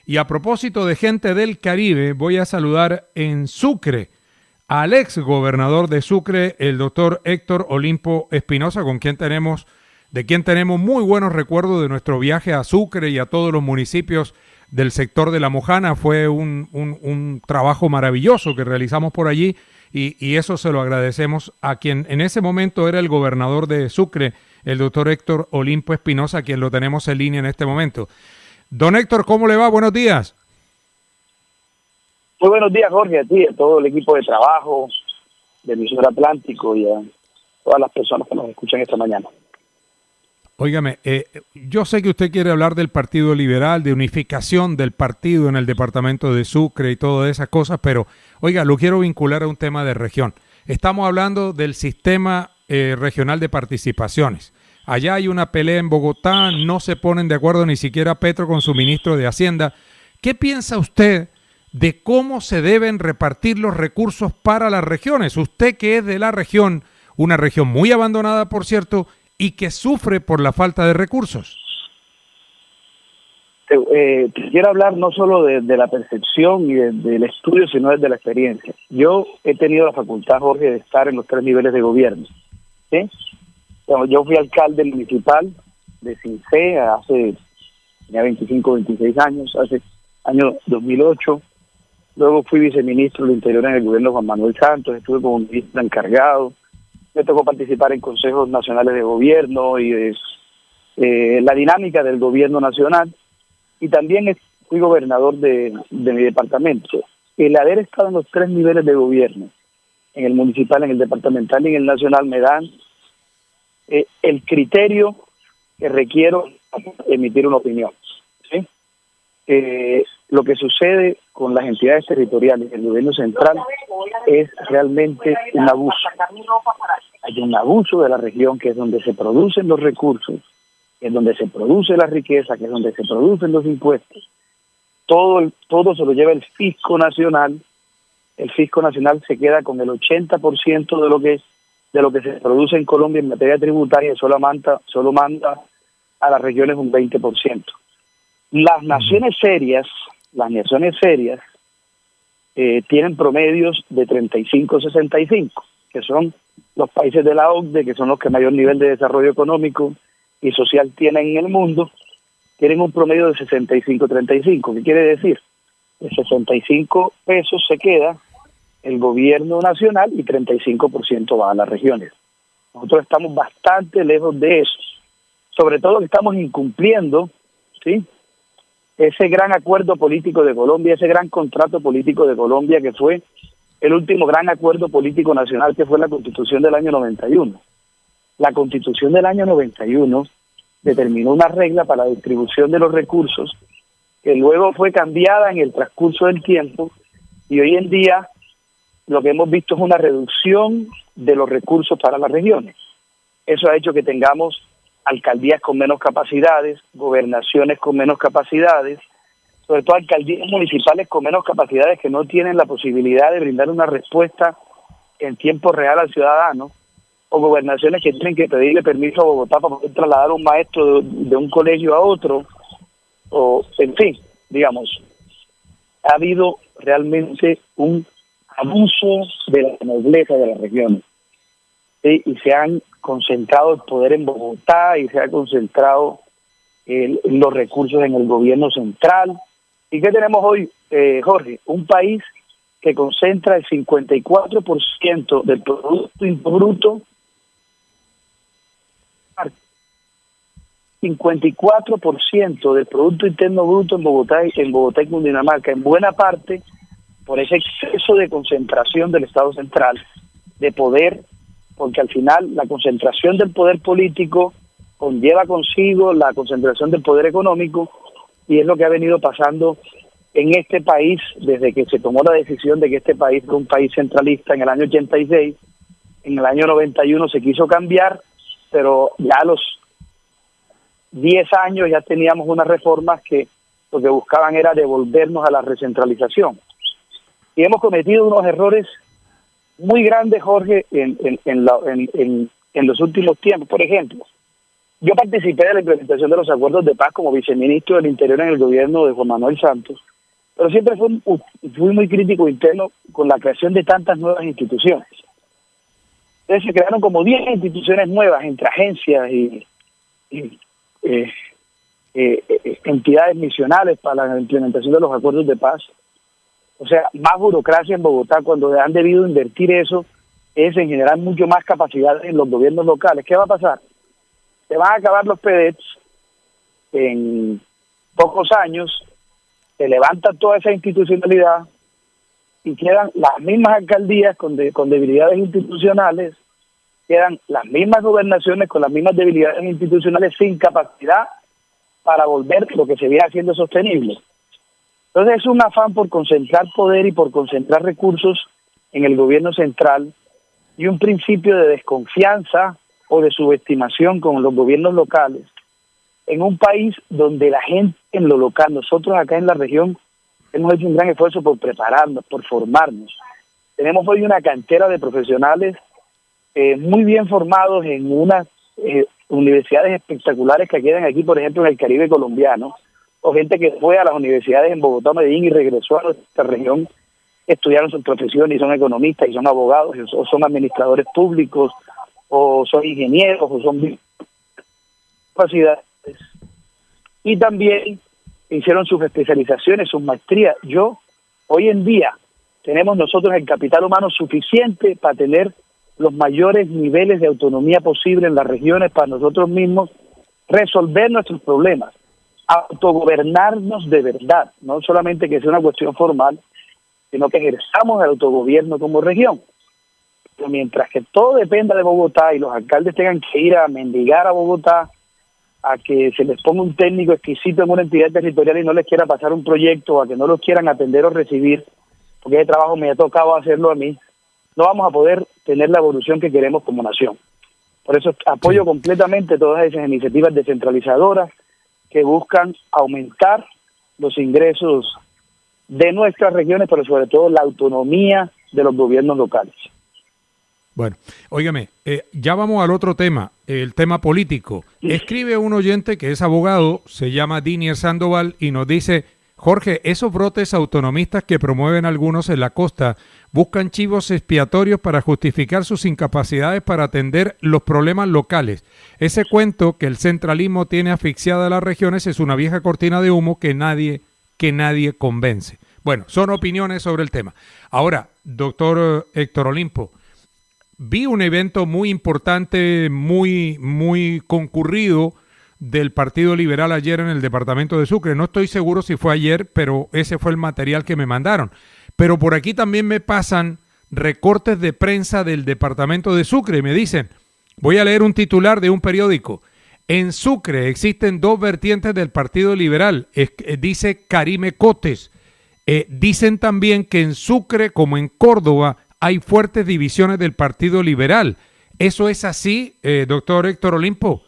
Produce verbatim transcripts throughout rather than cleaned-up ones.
Y a propósito de gente del Caribe, voy a saludar en Sucre al ex gobernador de Sucre, el doctor Héctor Olimpo Espinosa, con quien tenemos, de quien tenemos muy buenos recuerdos de nuestro viaje a Sucre y a todos los municipios del sector de La Mojana. Fue un, un, un trabajo maravilloso que realizamos por allí y, y eso se lo agradecemos a quien en ese momento era el gobernador de Sucre, el doctor Héctor Olimpo Espinosa, a quien lo tenemos en línea en este momento. Don Héctor, ¿cómo le va? Buenos días. Muy buenos días, Jorge, a ti, a todo el equipo de trabajo de Emisor Atlántico y a todas las personas que nos escuchan esta mañana. Óigame, eh, yo sé que usted quiere hablar del Partido Liberal, de unificación del partido en el departamento de Sucre y todas esas cosas, pero, oiga, lo quiero vincular a un tema de región. Estamos hablando del sistema eh, regional de participaciones. Allá hay una pelea en Bogotá, no se ponen de acuerdo ni siquiera Petro con su ministro de Hacienda. ¿Qué piensa usted de cómo se deben repartir los recursos para las regiones? Usted que es de la región, una región muy abandonada, por cierto, y que sufre por la falta de recursos. Eh, quiero hablar no solo de, de la percepción y de, del estudio, sino desde la experiencia. Yo he tenido la facultad, Jorge, de estar en los tres niveles de gobierno, ¿sí? Yo fui alcalde municipal de Cincé hace ya veinticinco, veintiséis años, hace año dos mil ocho. Luego fui viceministro del Interior en el gobierno de Juan Manuel Santos, estuve como ministro encargado. Me tocó participar en consejos nacionales de gobierno y de eh, la dinámica del gobierno nacional. Y también fui gobernador de, de mi departamento. El haber estado en los tres niveles de gobierno, en el municipal, en el departamental y en el nacional, me dan Eh, el criterio que requiero emitir una opinión, ¿sí? Eh, lo que sucede con las entidades territoriales del gobierno central es realmente un abuso. Hay un abuso de la región, que es donde se producen los recursos, que es donde se produce la riqueza, que es donde se producen los impuestos. Todo, todo se lo lleva el fisco nacional. El fisco nacional se queda con el ochenta por ciento de lo que es de lo que se produce en Colombia en materia tributaria, solo manda, solo manda a las regiones un veinte por ciento. Las naciones serias, las naciones serias, eh, tienen promedios de treinta y cinco, sesenta y cinco, que son los países de la O C D E, que son los que mayor nivel de desarrollo económico y social tienen en el mundo, tienen un promedio de sesenta y cinco, treinta y cinco. ¿Qué quiere decir? De sesenta y cinco pesos se queda el gobierno nacional y treinta y cinco por ciento va a las regiones. Nosotros estamos bastante lejos de eso. Sobre todo que estamos incumpliendo, ¿sí?, ese gran acuerdo político de Colombia, ese gran contrato político de Colombia, que fue el último gran acuerdo político nacional, que fue la Constitución del año noventa y uno. La Constitución del año noventa y uno determinó una regla para la distribución de los recursos, que luego fue cambiada en el transcurso del tiempo, y hoy en día lo que hemos visto es una reducción de los recursos para las regiones. Eso ha hecho que tengamos alcaldías con menos capacidades, gobernaciones con menos capacidades, sobre todo alcaldías municipales con menos capacidades que no tienen la posibilidad de brindar una respuesta en tiempo real al ciudadano, o gobernaciones que tienen que pedirle permiso a Bogotá para poder trasladar a un maestro de, de un colegio a otro, o en fin, digamos, ha habido realmente un abuso de la nobleza de las regiones, ¿sí? Y se han concentrado el poder en Bogotá y se ha concentrado el, los recursos en el gobierno central. ¿Y qué tenemos hoy, eh, Jorge? Un país que concentra el cincuenta y cuatro por ciento del Producto Interno Bruto, cincuenta y cuatro por ciento del Producto Interno Bruto en Bogotá, en Bogotá y Cundinamarca, en buena parte por ese exceso de concentración del Estado central, de poder, porque al final la concentración del poder político conlleva consigo la concentración del poder económico, y es lo que ha venido pasando en este país desde que se tomó la decisión de que este país era un país centralista en el año ochenta y seis. En el año noventa y uno se quiso cambiar, pero ya a los diez años ya teníamos unas reformas que lo que buscaban era devolvernos a la recentralización. Y hemos cometido unos errores muy grandes, Jorge, en, en, en, la, en, en, en los últimos tiempos. Por ejemplo, Yo participé de la implementación de los acuerdos de paz como viceministro del Interior en el gobierno de Juan Manuel Santos, pero siempre fui, fui muy crítico interno con la creación de tantas nuevas instituciones. Entonces se crearon como diez instituciones nuevas entre agencias y, y eh, eh, eh, entidades misionales para la implementación de los acuerdos de paz. O sea, más burocracia en Bogotá, cuando han debido invertir eso, es en generar mucho más capacidad en los gobiernos locales. ¿Qué va a pasar? Se van a acabar los P D E Ts en pocos años, se levanta toda esa institucionalidad y quedan las mismas alcaldías con, de, con debilidades institucionales, quedan las mismas gobernaciones con las mismas debilidades institucionales sin capacidad para volver lo que se viene haciendo sostenible. Entonces es un afán por concentrar poder y por concentrar recursos en el gobierno central y un principio de desconfianza o de subestimación con los gobiernos locales en un país donde la gente en lo local, nosotros acá en la región hemos hecho un gran esfuerzo por prepararnos, por formarnos. Tenemos hoy una cantera de profesionales eh, muy bien formados en unas eh, universidades espectaculares que quedan aquí, por ejemplo, en el Caribe colombiano, o gente que fue a las universidades en Bogotá, Medellín y regresó a nuestra región, estudiaron su profesión y son economistas y son abogados o son administradores públicos o son ingenieros o son capacidades. Y también hicieron sus especializaciones, sus maestrías. Yo, hoy en día, tenemos nosotros el capital humano suficiente para tener los mayores niveles de autonomía posible en las regiones para nosotros mismos resolver nuestros problemas, autogobernarnos de verdad, no solamente que sea una cuestión formal, sino que ejerzamos el autogobierno como región. Pero mientras que todo dependa de Bogotá y los alcaldes tengan que ir a mendigar a Bogotá, a que se les ponga un técnico exquisito en una entidad territorial y no les quiera pasar un proyecto, o a que no los quieran atender o recibir, porque ese trabajo me ha tocado hacerlo a mí, no vamos a poder tener la evolución que queremos como nación. Por eso apoyo completamente todas esas iniciativas descentralizadoras que buscan aumentar los ingresos de nuestras regiones, pero sobre todo la autonomía de los gobiernos locales. Bueno, óigame, eh, ya vamos al otro tema, el tema político. Escribe un oyente que es abogado, se llama Dinier Sandoval, y nos dice: Jorge, esos brotes autonomistas que promueven algunos en la costa buscan chivos expiatorios para justificar sus incapacidades para atender los problemas locales. Ese cuento que el centralismo tiene asfixiada a las regiones es una vieja cortina de humo que nadie, que nadie convence. Bueno, son opiniones sobre el tema. Ahora, doctor Héctor Olimpo, vi un evento muy importante, muy, muy concurrido del Partido Liberal ayer en el departamento de Sucre. No estoy seguro si fue ayer, pero ese fue el material que me mandaron. Pero por aquí también me pasan recortes de prensa del departamento de Sucre y me dicen, voy a leer un titular de un periódico: en Sucre existen dos vertientes del Partido Liberal, es, eh, dice Karime Cotes. Eh, dicen también que en Sucre, como en Córdoba, hay fuertes divisiones del Partido Liberal. ¿Eso es así, eh, doctor Héctor Olimpo?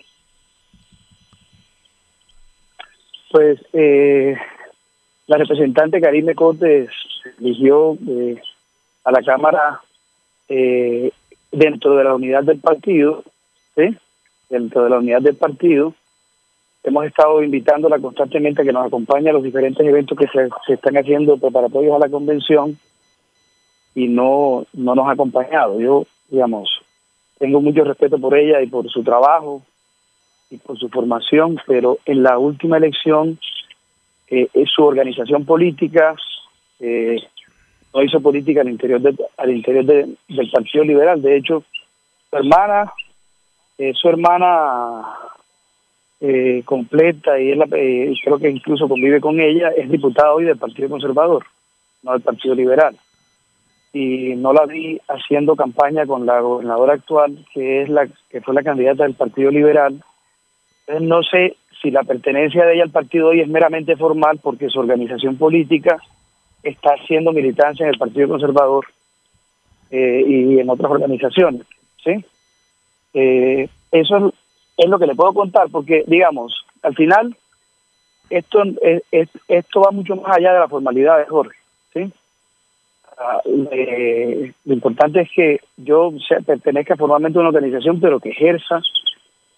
Pues eh, la representante Karime Cotes eligió eh, a la Cámara eh, dentro de la unidad del partido, ¿sí? Dentro de la unidad del partido. Hemos estado invitándola constantemente a que nos acompañe a los diferentes eventos que se, se están haciendo preparatorios a la convención y no, no nos ha acompañado. Yo, digamos, tengo mucho respeto por ella y por su trabajo y por su formación, pero en la última elección eh, su organización política eh, no hizo política al interior, de, al interior de, del Partido Liberal. De hecho, su hermana, eh, su hermana eh, completa, y es la, eh, creo que incluso convive con ella, es diputada hoy del Partido Conservador, no del Partido Liberal. Y no la vi haciendo campaña con la gobernadora actual, que es la que fue la candidata del Partido Liberal. Entonces no sé si la pertenencia de ella al partido hoy es meramente formal, porque su organización política está haciendo militancia en el Partido Conservador eh, y en otras organizaciones, ¿sí? Eh, eso es, es lo que le puedo contar, porque, digamos, al final esto es, es, esto va mucho más allá de la formalidad de Jorge, ¿sí? Uh, eh, lo importante es que yo sea, pertenezca formalmente a una organización, pero que ejerza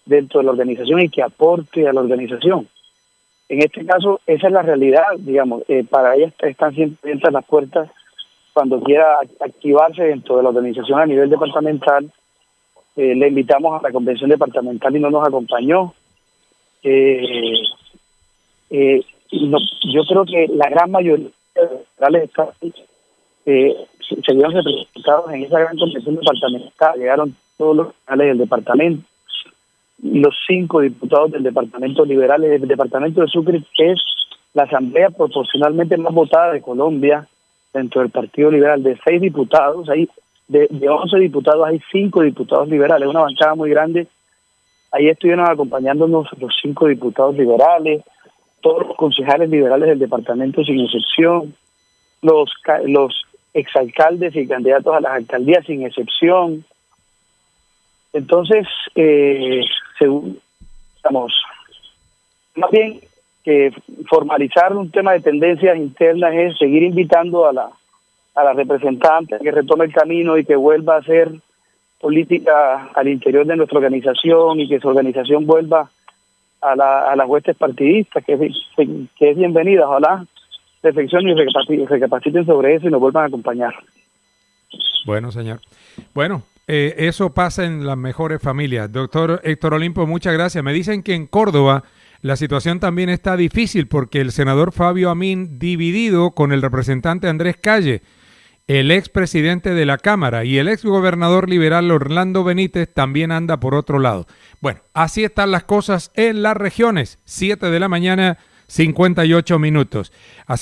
dentro de la organización y que aporte a la organización. En este caso, esa es la realidad, digamos, eh, para ella están siempre abiertas las puertas cuando quiera activarse dentro de la organización a nivel departamental. Eh, le invitamos a la convención departamental y no nos acompañó. Eh, eh, no, yo creo que la gran mayoría de los estados eh, se vieron representados en esa gran convención departamental. Llegaron todos los canales del departamento, los cinco diputados del departamento liberal, el departamento de Sucre, que es la asamblea proporcionalmente más votada de Colombia dentro del Partido Liberal. De seis diputados, hay de, de once diputados hay cinco diputados liberales, una bancada muy grande. Ahí estuvieron acompañándonos los cinco diputados liberales, todos los concejales liberales del departamento sin excepción, los los exalcaldes y candidatos a las alcaldías sin excepción. Entonces, eh, según, estamos, más bien que formalizar un tema de tendencias internas es seguir invitando a la a la representante a que retome el camino y que vuelva a hacer política al interior de nuestra organización y que su organización vuelva a, la, a las huestes partidistas, que, que es bienvenida. Ojalá reflexionen y recapaciten sobre eso y nos vuelvan a acompañar. Bueno, señor. Bueno, eh, eso pasa en las mejores familias. Doctor Héctor Olimpo, muchas gracias. Me dicen que en Córdoba la situación también está difícil porque el senador Fabio Amín dividido con el representante Andrés Calle, el expresidente de la Cámara, y el exgobernador liberal Orlando Benítez también anda por otro lado. Bueno, así están las cosas en las regiones. siete de la mañana, cincuenta y ocho minutos. Así